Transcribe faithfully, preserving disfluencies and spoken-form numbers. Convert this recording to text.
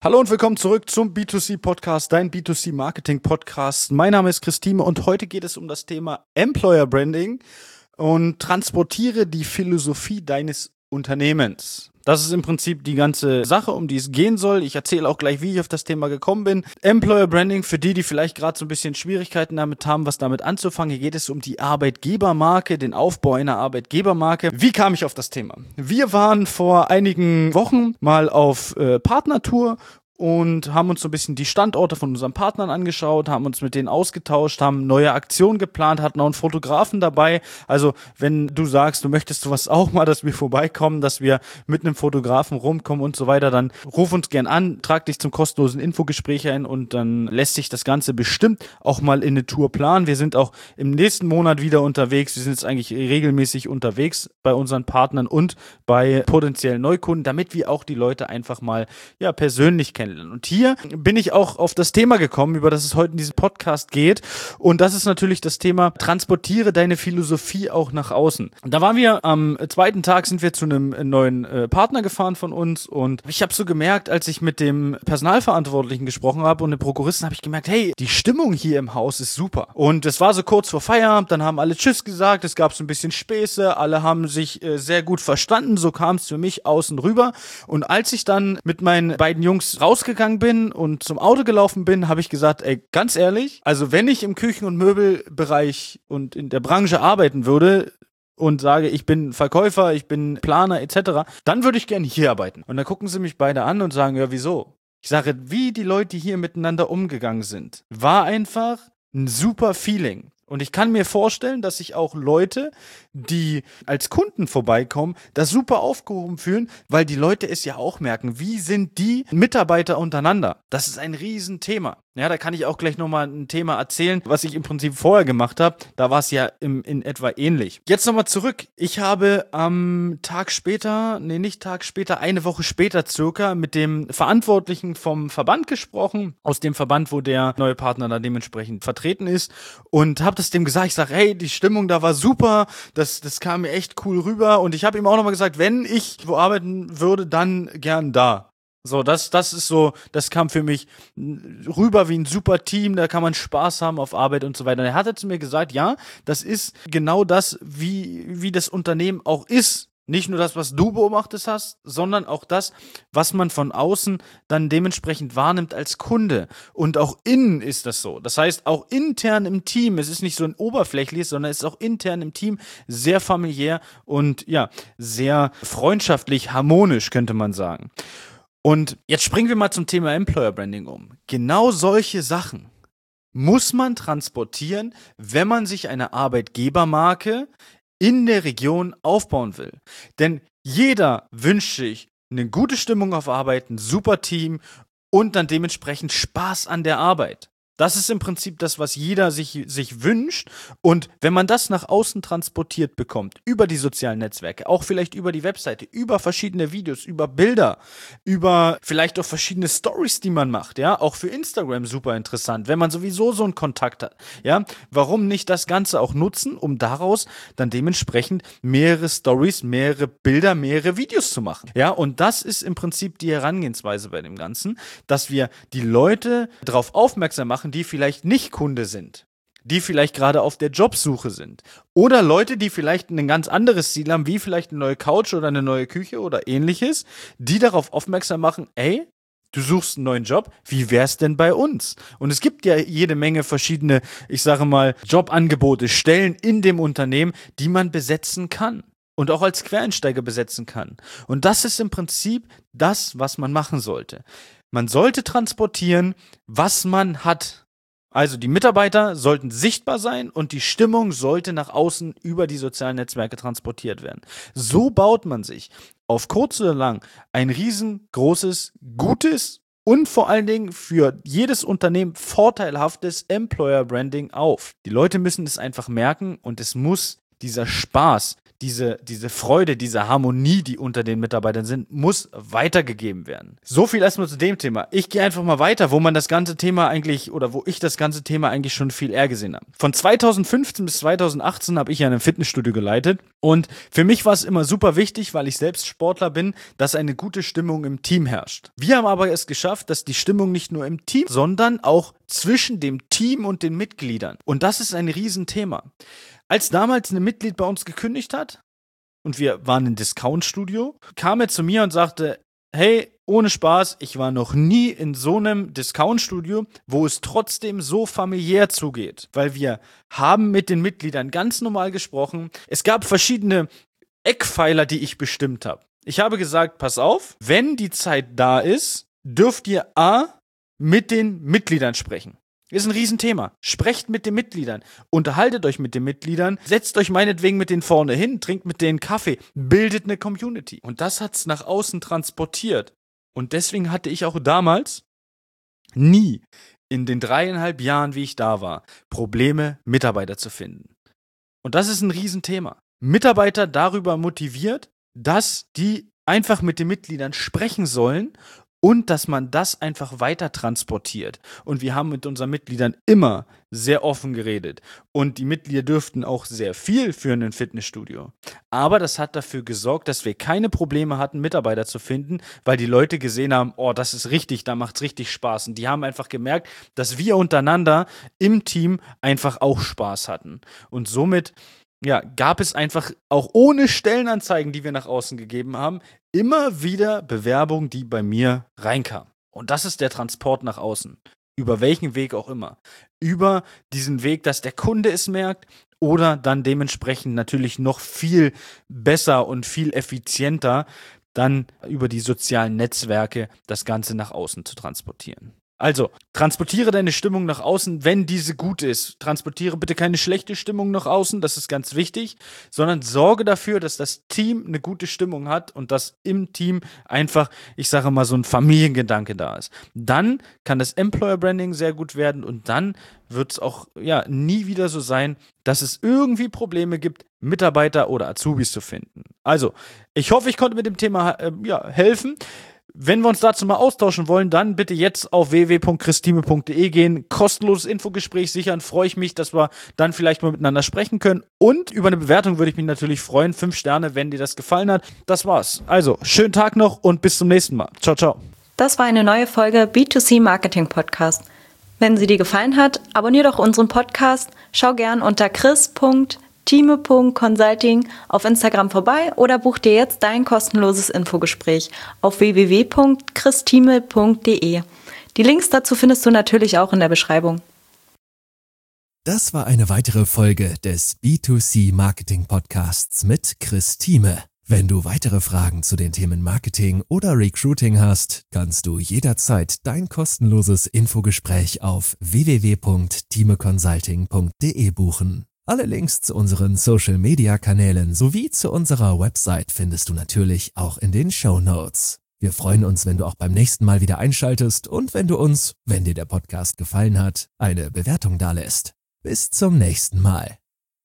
Hallo und willkommen zurück zum B zwei C Podcast, dein B zwei C Marketing Podcast. Mein Name ist Christine und heute geht es um das Thema Employer Branding und transportiere die Philosophie deines Unternehmens. Das ist im Prinzip die ganze Sache, um die es gehen soll. Ich erzähle auch gleich, wie ich auf das Thema gekommen bin. Employer Branding, für die, die vielleicht gerade so ein bisschen Schwierigkeiten damit haben, was damit anzufangen. Hier geht es um die Arbeitgebermarke, den Aufbau einer Arbeitgebermarke. Wie kam ich auf das Thema? Wir waren vor einigen Wochen mal auf äh, Partnertour und haben uns so ein bisschen die Standorte von unseren Partnern angeschaut, haben uns mit denen ausgetauscht, haben neue Aktionen geplant, hatten auch einen Fotografen dabei. Also wenn du sagst, du möchtest sowas auch mal, dass wir vorbeikommen, dass wir mit einem Fotografen rumkommen und so weiter, dann ruf uns gern an, trag dich zum kostenlosen Infogespräch ein und dann lässt sich das Ganze bestimmt auch mal in eine Tour planen. Wir sind auch im nächsten Monat wieder unterwegs. Wir sind jetzt eigentlich regelmäßig unterwegs bei unseren Partnern und bei potenziellen Neukunden, damit wir auch die Leute einfach mal ja persönlich kennenlernen. Und hier bin ich auch auf das Thema gekommen, über das es heute in diesem Podcast geht. Und das ist natürlich das Thema, transportiere deine Philosophie auch nach außen. Und da waren wir am zweiten Tag, sind wir zu einem neuen äh, Partner gefahren von uns. Und ich habe so gemerkt, als ich mit dem Personalverantwortlichen gesprochen habe und dem Prokuristen, habe ich gemerkt, hey, die Stimmung hier im Haus ist super. Und es war so kurz vor Feierabend, dann haben alle Tschüss gesagt, es gab so ein bisschen Späße, alle haben sich äh, sehr gut verstanden, so kam es für mich außen rüber. Und als ich dann mit meinen beiden Jungs raus gegangen bin und zum Auto gelaufen bin, habe ich gesagt, ey, ganz ehrlich, also wenn ich im Küchen- und Möbelbereich und in der Branche arbeiten würde und sage, ich bin Verkäufer, ich bin Planer et cetera, dann würde ich gerne hier arbeiten. Und dann gucken sie mich beide an und sagen, ja, wieso? Ich sage, wie die Leute hier miteinander umgegangen sind, war einfach ein super Feeling. Und ich kann mir vorstellen, dass sich auch Leute, die als Kunden vorbeikommen, das super aufgehoben fühlen, weil die Leute es ja auch merken. Wie sind die Mitarbeiter untereinander? Das ist ein Riesenthema. Ja, da kann ich auch gleich nochmal ein Thema erzählen, was ich im Prinzip vorher gemacht habe. Da war es ja im, in etwa ähnlich. Jetzt nochmal zurück. Ich habe am Tag später, nee, nicht Tag später, eine Woche später circa mit dem Verantwortlichen vom Verband gesprochen, aus dem Verband, wo der neue Partner da dementsprechend vertreten ist, und habe das dem gesagt. Ich sage, hey, die Stimmung da war super, das, das kam mir echt cool rüber, und ich habe ihm auch nochmal gesagt, wenn ich wo arbeiten würde, dann gern da. So, das, das ist so, das kam für mich rüber wie ein super Team, da kann man Spaß haben auf Arbeit und so weiter. Und er hatte zu mir gesagt, ja, das ist genau das, wie, wie das Unternehmen auch ist. Nicht nur das, was du beobachtet hast, sondern auch das, was man von außen dann dementsprechend wahrnimmt als Kunde. Und auch innen ist das so. Das heißt, auch intern im Team, es ist nicht so ein oberflächliches, sondern es ist auch intern im Team sehr familiär und ja, sehr freundschaftlich, harmonisch, könnte man sagen. Und jetzt springen wir mal zum Thema Employer Branding um. Genau solche Sachen muss man transportieren, wenn man sich eine Arbeitgebermarke in der Region aufbauen will. Denn jeder wünscht sich eine gute Stimmung auf Arbeit, ein super Team und dann dementsprechend Spaß an der Arbeit. Das ist im Prinzip das, was jeder sich, sich wünscht. Und wenn man das nach außen transportiert bekommt, über die sozialen Netzwerke, auch vielleicht über die Webseite, über verschiedene Videos, über Bilder, über vielleicht auch verschiedene Stories, die man macht, ja, auch für Instagram super interessant, wenn man sowieso so einen Kontakt hat, ja, warum nicht das Ganze auch nutzen, um daraus dann dementsprechend mehrere Stories, mehrere Bilder, mehrere Videos zu machen, ja, und das ist im Prinzip die Herangehensweise bei dem Ganzen, dass wir die Leute darauf aufmerksam machen, die vielleicht nicht Kunde sind, die vielleicht gerade auf der Jobsuche sind oder Leute, die vielleicht ein ganz anderes Ziel haben, wie vielleicht eine neue Couch oder eine neue Küche oder ähnliches, die darauf aufmerksam machen, ey, du suchst einen neuen Job, wie wär's denn bei uns? Und es gibt ja jede Menge verschiedene, ich sage mal, Jobangebote, Stellen in dem Unternehmen, die man besetzen kann. Und auch als Quereinsteiger besetzen kann. Und das ist im Prinzip das, was man machen sollte. Man sollte transportieren, was man hat. Also die Mitarbeiter sollten sichtbar sein und die Stimmung sollte nach außen über die sozialen Netzwerke transportiert werden. So baut man sich auf kurz oder lang ein riesengroßes, gutes und vor allen Dingen für jedes Unternehmen vorteilhaftes Employer Branding auf. Die Leute müssen es einfach merken und es muss dieser Spaß, diese, diese Freude, diese Harmonie, die unter den Mitarbeitern sind, muss weitergegeben werden. So viel erstmal zu dem Thema. Ich gehe einfach mal weiter, wo man das ganze Thema eigentlich, oder wo ich das ganze Thema eigentlich schon viel eher gesehen habe. Von zweitausendfünfzehn bis zweitausendachtzehn habe ich ja ein Fitnessstudio geleitet und für mich war es immer super wichtig, weil ich selbst Sportler bin, dass eine gute Stimmung im Team herrscht. Wir haben aber es geschafft, dass die Stimmung nicht nur im Team, sondern auch zwischen dem Team und den Mitgliedern. Und das ist ein Riesenthema. Als damals ein Mitglied bei uns gekündigt hat und wir waren im Discount-Studio, kam er zu mir und sagte, hey, ohne Spaß, ich war noch nie in so einem Discount-Studio, wo es trotzdem so familiär zugeht. Weil wir haben mit den Mitgliedern ganz normal gesprochen. Es gab verschiedene Eckpfeiler, die ich bestimmt habe. Ich habe gesagt, pass auf, wenn die Zeit da ist, dürft ihr A, mit den Mitgliedern sprechen. Ist ein Riesenthema. Sprecht mit den Mitgliedern, unterhaltet euch mit den Mitgliedern, setzt euch meinetwegen mit denen vorne hin, trinkt mit denen Kaffee, bildet eine Community. Und das hat's nach außen transportiert. Und deswegen hatte ich auch damals nie in den dreieinhalb Jahren, wie ich da war, Probleme, Mitarbeiter zu finden. Und das ist ein Riesenthema. Mitarbeiter darüber motiviert, dass die einfach mit den Mitgliedern sprechen sollen und dass man das einfach weiter transportiert. Und wir haben mit unseren Mitgliedern immer sehr offen geredet. Und die Mitglieder dürften auch sehr viel für ein Fitnessstudio. Aber das hat dafür gesorgt, dass wir keine Probleme hatten, Mitarbeiter zu finden, weil die Leute gesehen haben, oh, das ist richtig, da macht's richtig Spaß. Und die haben einfach gemerkt, dass wir untereinander im Team einfach auch Spaß hatten. Und somit ja, gab es einfach auch ohne Stellenanzeigen, die wir nach außen gegeben haben, immer wieder Bewerbungen, die bei mir reinkamen. Und das ist der Transport nach außen. Über welchen Weg auch immer. Über diesen Weg, dass der Kunde es merkt oder dann dementsprechend natürlich noch viel besser und viel effizienter dann über die sozialen Netzwerke das Ganze nach außen zu transportieren. Also, transportiere deine Stimmung nach außen, wenn diese gut ist. Transportiere bitte keine schlechte Stimmung nach außen, das ist ganz wichtig, sondern sorge dafür, dass das Team eine gute Stimmung hat und dass im Team einfach, ich sage mal, so ein Familiengedanke da ist. Dann kann das Employer Branding sehr gut werden und dann wird es auch ja nie wieder so sein, dass es irgendwie Probleme gibt, Mitarbeiter oder Azubis zu finden. Also, ich hoffe, ich konnte mit dem Thema äh, ja, helfen. Wenn wir uns dazu mal austauschen wollen, dann bitte jetzt auf w w w punkt christime punkt de gehen, kostenloses Infogespräch sichern, freue ich mich, dass wir dann vielleicht mal miteinander sprechen können und über eine Bewertung würde ich mich natürlich freuen, fünf Sterne, wenn dir das gefallen hat. Das war's. Also, schönen Tag noch und bis zum nächsten Mal. Ciao, ciao. Das war eine neue Folge B zwei C Marketing Podcast. Wenn sie dir gefallen hat, abonnier doch unseren Podcast, schau gern unter chris punkt time punkt consulting auf Instagram vorbei oder buch dir jetzt dein kostenloses Infogespräch auf w w w punkt christime punkt de. Die Links dazu findest du natürlich auch in der Beschreibung. Das war eine weitere Folge des B zwei C Marketing Podcasts mit Christime. Wenn du weitere Fragen zu den Themen Marketing oder Recruiting hast, kannst du jederzeit dein kostenloses Infogespräch auf w w w punkt time consulting punkt de buchen. Alle Links zu unseren Social-Media-Kanälen sowie zu unserer Website findest du natürlich auch in den Shownotes. Wir freuen uns, wenn du auch beim nächsten Mal wieder einschaltest und wenn du uns, wenn dir der Podcast gefallen hat, eine Bewertung dalässt. Bis zum nächsten Mal.